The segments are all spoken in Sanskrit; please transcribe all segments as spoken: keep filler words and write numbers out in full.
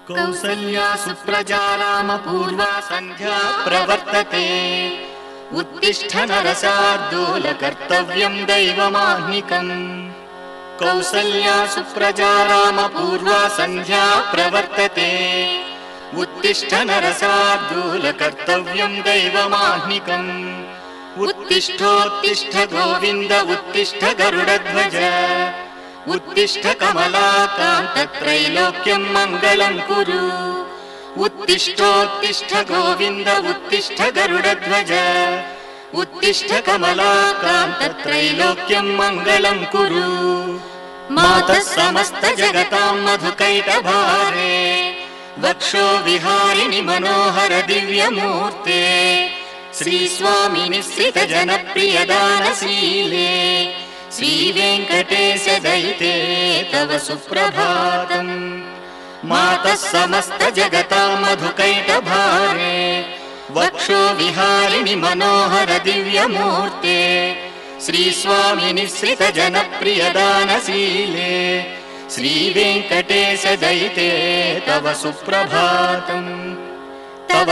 कौसल्या सुप्रजा रामपूर्वा सन्ध्या प्रवर्तते। उत्तिष्ठ नरशार्दूल कर्तव्यं दैवमाह्निकम्। कौसल्या सुप्रजा रामपूर्वा सन्ध्या प्रवर्तते। उत्तिष्ठ नरशार्दूल कर्तव्यं दैवमाह्निकम्। उत्तिष्ठोत्तिष्ठ गोविन्द उत्तिष्ठ गरुडध्वज। उत्तिष्ठ कमलाकान्त त्रैलोक्यं मङ्गलं कुरु। उत्तिष्ठोत्तिष्ठ गोविन्द उत्तिष्ठ गरुडध्वज। उत्तिष्ठ कमलाकान्त त्रैलोक्यं मङ्गलं कुरु। मातः समस्त जगतां मधुकैटभारे। वक्षो विहारिणि मनोहर दिव्यमूर्ते। श्रीस्वामिनि श्रित जनप्रिय दानशीले। श्रीवेङ्कटेश दयिते तव सुप्रभातम्। मातः समस्त जगतां मधुकैटभारे। वक्षो विहारिणि मनोहर दिव्यमूर्ते। श्रीस्वामिनि श्रित जनप्रिय दानशीले। श्रीवेङ्कटेश दयिते तव सुप्रभातम्। तव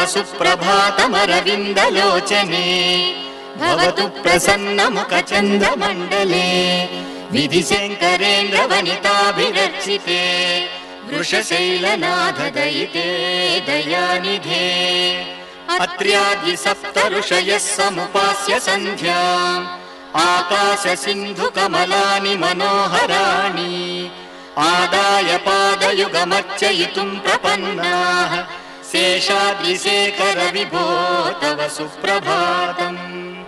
सुप्रभातमरविन्दलोचने। भवतु प्रसन्नमुखचन्द्रमण्डले। विधिशङ्करेन्द्र वनिताभिरक्षिते। वृषशैलनाथ दयिते दयानिधे। अत्र्यादि सप्त ऋषयः समुपास्य सन्ध्याम्। आकाश सिन्धु कमलानि मनोहराणि। आदाय पादयुगमर्चयितुं प्रपन्नाः। शेषाद्रिशेखर विभो तव सुप्रभातम्।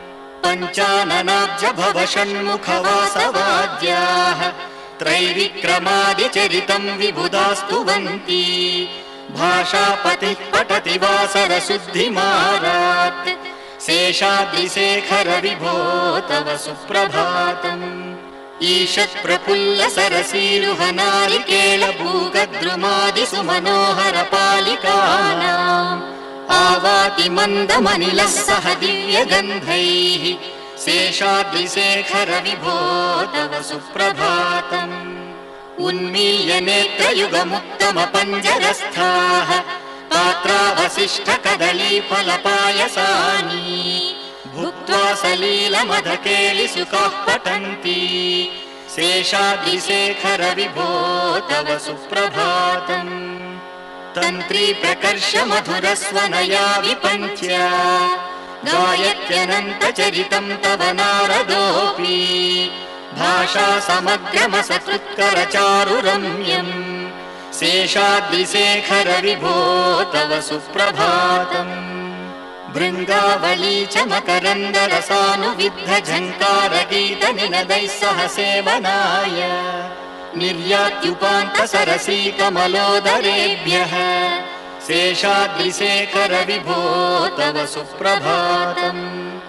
पञ्चाननाब्ज भव षण्मुख वासवाद्याः। त्रैविक्रमादिचरितं विबुधास्तुवन्ति। भाषापतिः पठति वासर शुद्धिमारात्। शेषाद्रिशेखर विभो तव सुप्रभातम्। ईषत् प्रफुल्ल सरसीरुह नारिकेल भूगद्रुमादिषु मनोहर पालिकानाम्। आवाति मन्दमनिलः सह दिव्यगन्धैः। शेषाद्रिशेखर विभो तव सुप्रभातम्। उन्मील्य नेत्रयुगमुत्तम पञ्जरस्थाः। पात्रावशिष्ठ कदलीफलपायसानि। भुक्त्वा सलीलमधकेलिसुखाः पठन्ति। शेषाद्रिशेखर विभो तव सुप्रभातम्। तन्त्री प्रकर्ष मधुरस्वनया विपञ्च्य। गायत्यनन्तचरितं तव नारदोऽपि। भाषा समग्रमसकृत्कर चारुरम्यम्। शेषाद्रिशेखर विभो तव सुप्रभातम्। भृङ्गावली च मकरन्दरसानुविद्ध झङ्कार गीत निनदैः सह सेवनाय। निर्यात्युपान्त सरसी कमलोदरेभ्यः। शेषाद्रिशेखर विभो तव सुप्रभातम्।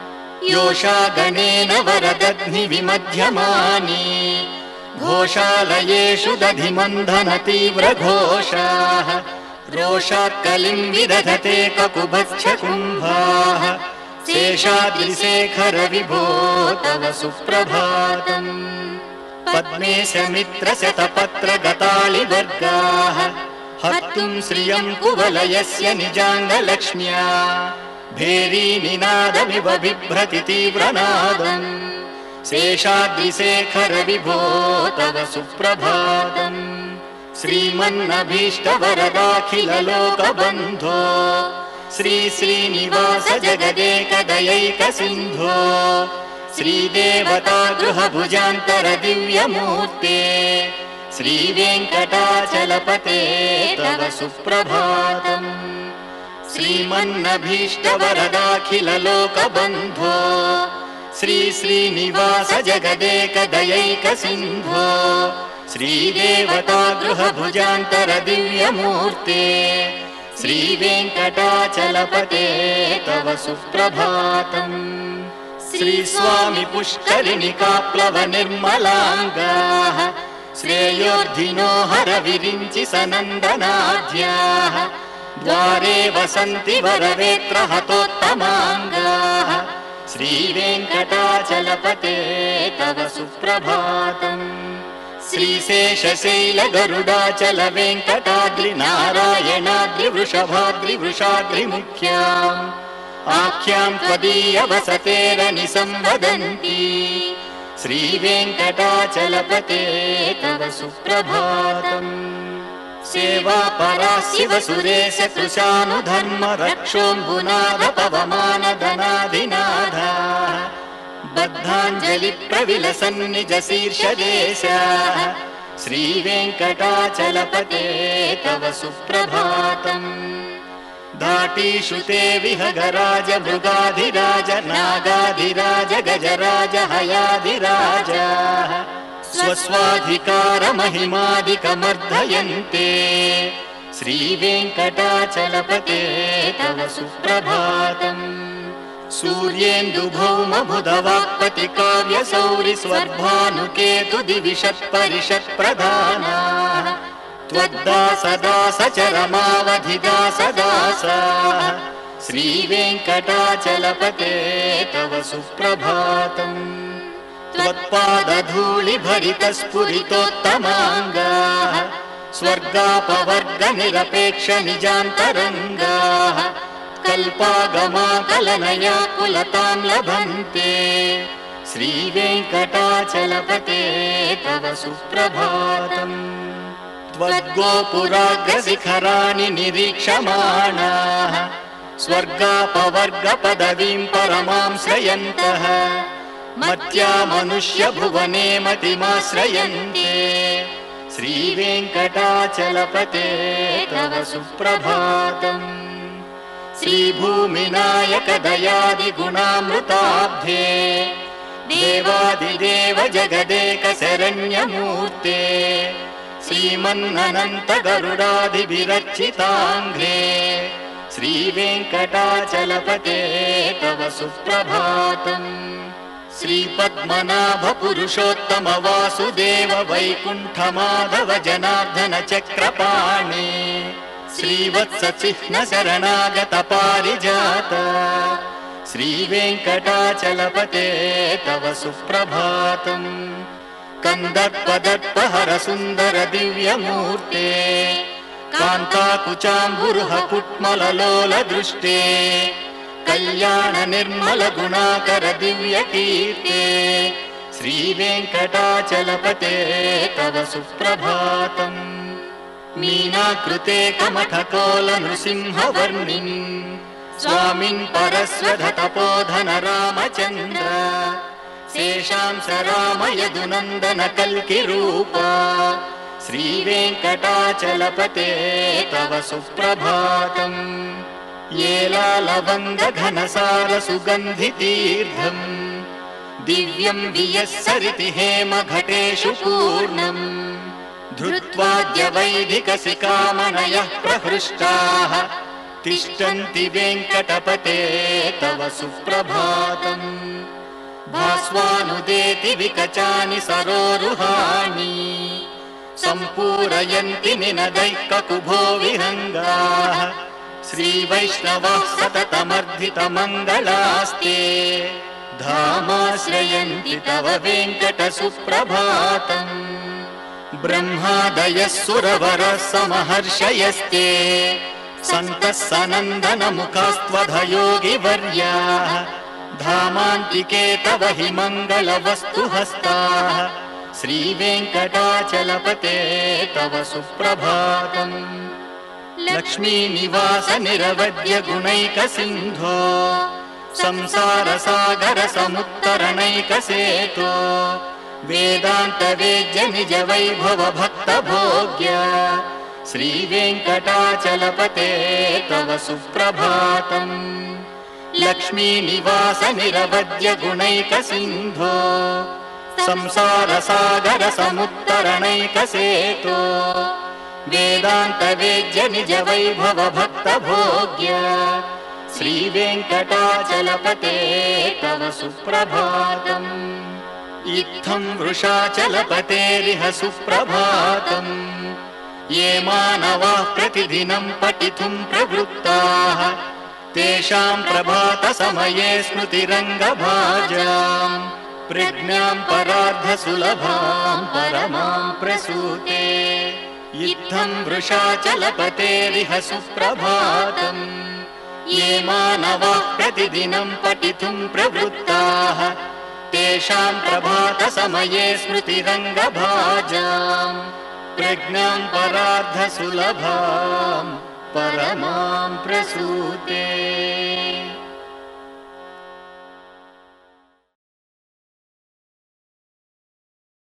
योषागणेन वरदध्नि विमध्यमानि। घोषालयेषु दधिमन्धन तीव्र घोषाः। रोषात् कलिं विदधते ककुभश्च कुम्भाः। शेषाद्रिशेखर विभो तव सुप्रभातम्। पद्मेश मित्र शतपत्र गतालिवर्गाः। हर्तुं श्रियं कुवलयस्य निजाङ्गलक्ष्म्या। भेरी निनादमिव बिभ्रति तीव्रनादम्। शेषाद्रिशेखर विभो तव सुप्रभातम्। श्रीमन्नभीष्टवरदाखिल लोकबन्धो। श्री श्रीनिवास जगदेकदयैक सिन्धो। श्रीदेवता गृहभुजान्तर दिव्यमूर्ते। श्रीवेङ्कटाचलपते तव सुप्रभातम्। श्रीमन्नभीष्टवरदाखिल लोकबन्धो। श्री श्रीनिवास जगदेकदयैक सिन्धो। श्रीदेवता गृहभुजान्तर दिव्यमूर्ते। श्रीवेङ्कटाचलपते तव सुप्रभातम्। श्रीस्वामि पुष्करिणिकाप्लव निर्मलाङ्गाः। श्रेयोर्धिनो हर विरिञ्चि सनन्दनाद्याः। द्वारे वसन्ति वरवेत्र हतोत्तमाङ्गाः। श्रीवेङ्कटाचलपते तव सुप्रभातम्। श्रीशेषशैलगरुडाचल वेङ्कटाद्रि नारायणाद्रि वृषभाद्रि वृषाद्रिमुख्याम् आख्यां त्वदीयवसतेरनिसंवदन्ति श्रीवेङ्कटाचलपते तव सुप्रभातम्। सेवापरा शिवसुरेश कृशानुधर्म रक्षोऽम्बुनाद पवमानधनाधिनाधा बद्धाञ्जलिप्रविलसन् निज शीर्षदेशाः श्रीवेङ्कटाचलपते तव सुप्रभातम्। धाटीषु ते विहगराज मृगाधिराज नागाधिराज गजराज हयाधिराजाः स्वस्वाधिकारमहिमादिकमर्धयन्ते श्रीवेङ्कटाचलपते तव सुप्रभातम्। सूर्येन्दुभौमबुधवाक्पति काव्यसौरि स्वर्भानुकेतु दिविषत्परिषत्प्रधानाः त्वद्दासदासचरमावधिदासदासाः श्रीवेङ्कटाचलपते तव सुप्रभातम्। त्वत्पादधूलिभरितस्फुरितोत्तमाङ्गाः स्वर्गापवर्गनिरपेक्ष निजान्तरङ्गाः कल्पागमाकलनया कुलतां लभन्ते श्रीवेङ्कटाचलपते तव सुप्रभातम्। त्वद्गोपुराग्रशिखराणि निरीक्षमाणाः स्वर्गापवर्गपदवीं परमां श्रयन्तः मत्या मनुष्यभुवने मतिमाश्रयन्ते श्रीवेङ्कटाचलपते तव सुप्रभातम्। श्रीभूमिनायकदयादिगुणामृताब्धे देवादिदेव जगदेक शरण्यमूर्ते श्रीमन्ननन्तगरुडादिभिरर्चिताङ्घ्रे श्रीवेङ्कटाचलपते तव सुप्रभातम्। श्रीपद्मनाभपुरुषोत्तम वासुदेव वैकुण्ठमाधव जनार्दन चक्रपाणि श्रीवत्सचिह्न शरणागत पारिजात श्रीवेङ्कटाचलपते तव सुप्रभातम्। कन्दर्पदर्पहर सुन्दर दिव्यमूर्ते कान्ताकुचाम्बुरुह कुट्मललोल दृष्टे कल्याण निर्मल गुणाकर दिव्यकीर्ते श्रीवेङ्कटाचलपते तव सुप्रभातम्। मीनाकृते कमठकोल नृसिंहवर्णिन् स्वामिन् परस्वध तपोधन रामचन्द्र शेषांश राम यदुनन्दन कल्किरूपा श्रीवेङ्कटाचलपते तव सुप्रभातम्। येलालवङ्ग घनसार सुगन्धितीर्थम् दिव्यं वियस्सरिति हेम घटेषु पूर्णम् धृत्वाद्य वैदिकसिकामणयः प्रहृष्टाः तिष्ठन्ति वेङ्कटपते तव सुप्रभातम्। भास्वानुदेति विकचानि सरोरुहाणि सम्पूरयन्ति निनदैः ककुभो विहङ्गाः श्रीवैष्णवाः सततमर्धितमङ्गलास्ते धामाश्रयन्ति तव वेङ्कट सुप्रभातम्। ब्रह्मादयः सुरवरः समहर्षयस्ते सन्तः सनन्दनमुखास्त्वधयोगिवर्याः धामान्तिके तव हि मङ्गलवस्तुहस्ताः श्रीवेङ्कटाचलपते तव सुप्रभातम्। लक्ष्मीनिवास निरवध्य गुणैकसिन्धो संसारसागर समुत्तरणैकसेतो वेदान्तवेद्य निज वैभव भक्तभोग्य श्रीवेङ्कटाचलपते तव सुप्रभातम्। लक्ष्मीनिवास निरवध्य गुणैकसिन्धो संसारसागर समुत्तरणैकसेतो वेदान्तवेद्य निज वैभव भक्तभोग्य श्रीवेङ्कटाचलपते तव सुप्रभातम्। इत्थं वृषाचलपतेरिह सुप्रभातम्। ये मानवाः प्रतिदिनं पठितुं प्रवृत्ताः तेषां प्रभातसमये स्मृतिरङ्गभाजाम् प्रज्ञां परार्धसुलभां परमां प्रसूते इत्थं वृषाचलपतेरिह सुप्रभातम् ये मानवाः प्रतिदिनं पठितुं प्रवृत्ताः तेषां प्रभातसमये स्मृतिरङ्गभाजां प्रज्ञां परार्धसुलभां परमां प्रसूते।